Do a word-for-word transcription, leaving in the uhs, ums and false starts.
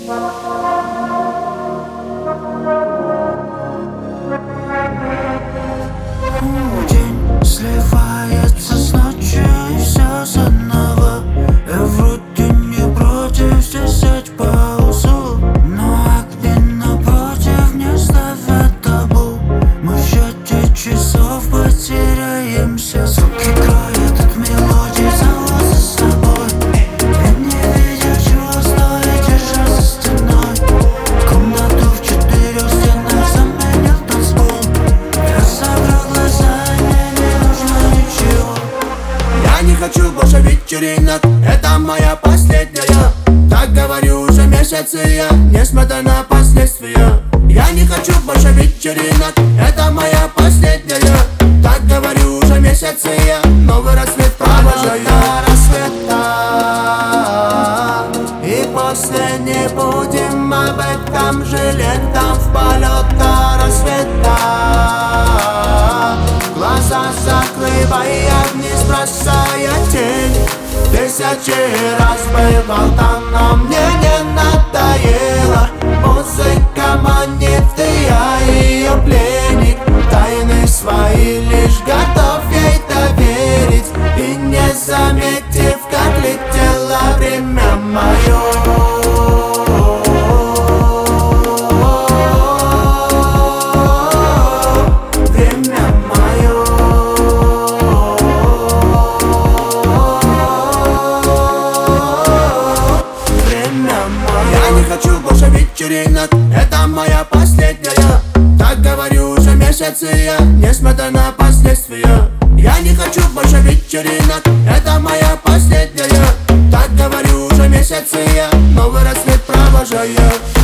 День сливается с ночью, и все заново. Я вроде не против взять паузу, но огни напротив не ставят табу. Мы в счете часов потеряемся. Звук играет от мелодии, зовут за собой. Я не видел, чего стоит держаться стеной. Комнату в четырех стенах заменил танцпол. Я закрыл глаза, и мне не нужно ничего. Я не хочу больше вечеринок, это моя последняя. Так говорю уже месяцы я, несмотря на последствия. Я не хочу больше вечеринок, это моя последняя. Так говорю уже месяцы я, новый рассвет провожаю. Рассвета, и после не будем об этом жалеть. Там в полет до рассвета, глаза закрывая вниз, бросая тень. Тысячи раз бывал там, но мне не надоело. Музыка манит, и я ее пленник. Тайны свои лишь готов ей доверить. И не заметив, как летело время мое. Я не хочу больше вечеринок, это моя последняя. Так говорю уже месяцы я, несмотря на последствия. Я не хочу больше вечеринок, это моя последняя. Так говорю уже месяцы я, новый рассвет провожаю.